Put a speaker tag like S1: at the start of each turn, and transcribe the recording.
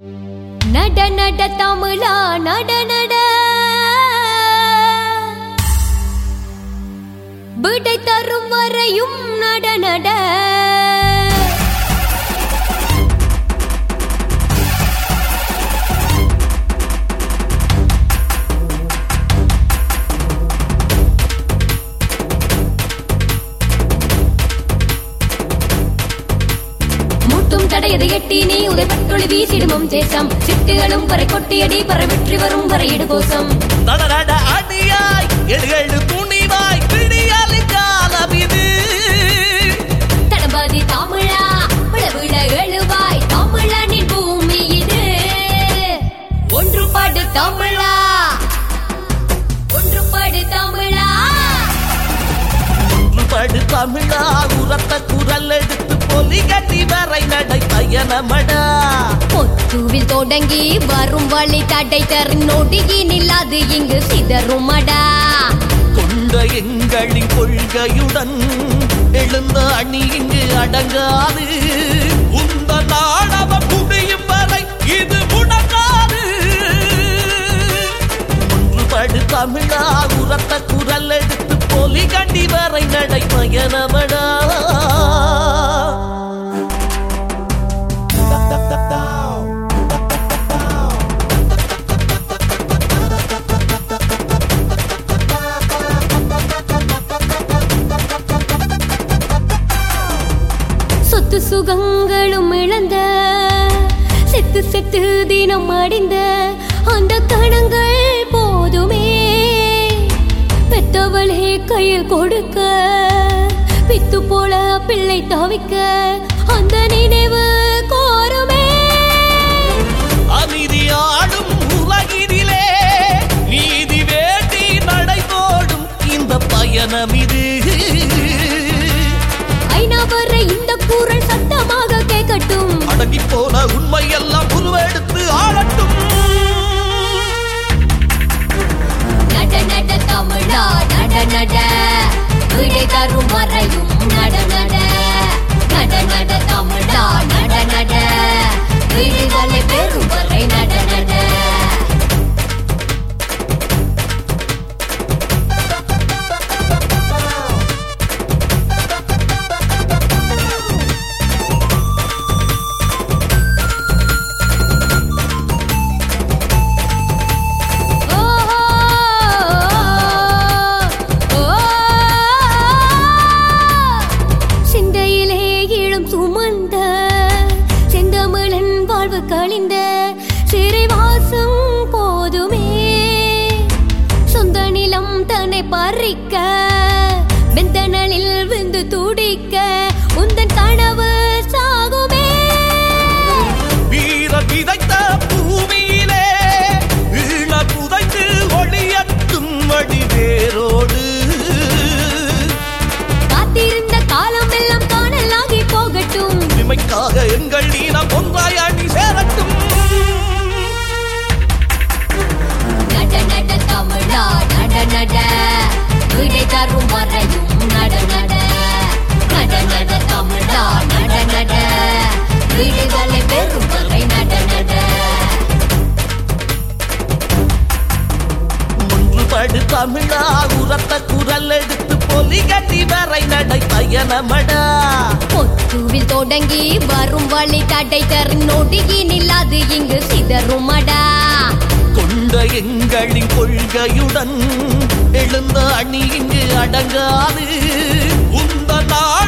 S1: நட நட தமிழா நட நட விடை தரும் வரையும் நட நட தடையதை எட்டி நீ உதை பட்டொளி வீசிடுமம் தேசம் சிட்டுகளும் பறை கொட்டியடி பறை வெற்றி வரும் வரையிடு கோசம்
S2: தடரட அடியாய் எழுகழு துணிவாய் பிடியாலி காலம் இது
S1: தடபாதி தமிழா விழ எழுவாய் தமிழனின் பூமி இது ஒன்றுபாடு தமிழா ஒன்றுபாடு தமிழா
S2: ஒன்றுபாடு தமிழா உரத்த குரல் எடுத்து பொலி கட்டி வரை நடை பயணமடா
S1: பொத்துவில் தொடங்கி வரும் வழி தடை தரும் நொடியினில் அது இங்கு சிதறுமடா
S2: கொண்ட எங்களின் கொள்கையுடன் எழுந்த அணி இங்கு அடங்காது உந்த நாடவ முடியும் வரை இது முடங்காது ஒன்றுபடு தமிழா உரத்த குரல் எடுத்து பொலி கண்டி வரை நடை பயணமடா
S1: சொத்து சுகங்களும் இழந்த செத்து செத்து தினம் அடைந்த அந்த கணங்கள் போதுமே பெத்தவளே கையில் கொடுக்க பித்து போல பிள்ளை தவிக்க அந்த நினைவு கோருமே
S2: அநீதி ஆடும் உலகினிலே நீதி வேண்டி நடைபோடும் இந்த பயணம் இது
S1: ஐநாவரை இந்த குரல் சத்தமாக கேட்கட்டும்
S2: அடங்கி போன உண்மை எல்லாம் உருவெடுத்து ஆளட்டும்
S1: நட நட தமிழா நட நட விடை தரும் வரையும் நட நட நட நட தமிழா நட நட விடுதலை பெறும் வரை நட நட கழிந்த சிறைவாசம் போதுமே சொந்த நிலம் தன்னை பறிக்க வெந்தனலில் விந்து துடிக்க உந்தன் கனவு சாகுமே
S2: வீர விதைத்த பூமியிலே வீண புதைத்து ஒளியத்தும் வடிவேரோடு
S1: காத்திருந்த காலம் எல்லாம் காணலாகி போகட்டும்
S2: இமைக்காக எங்கள் நீனம் ஒன்றாய் அணி சேரட்டும்
S1: நட நட தமிழா நட நட விடை தரும் வரையும் நட நட நட நட தமிழா நட நட விடுதலை பெறும் வரை நட நட
S2: ஒன்றுபடு தமிழா உரத்த குரல் எடுத்து பொலி கட்டி வரை நடை பயணமடா
S1: பொத்துவில் தொடங்கி வரும் வழி தடை தரும் நொடியினில் அது இங்கு சிதறுமடா
S2: கொண்ட எங்களின் கொள்கையுடன் எழுந்த அணி இங்கு அடங்காது உந்த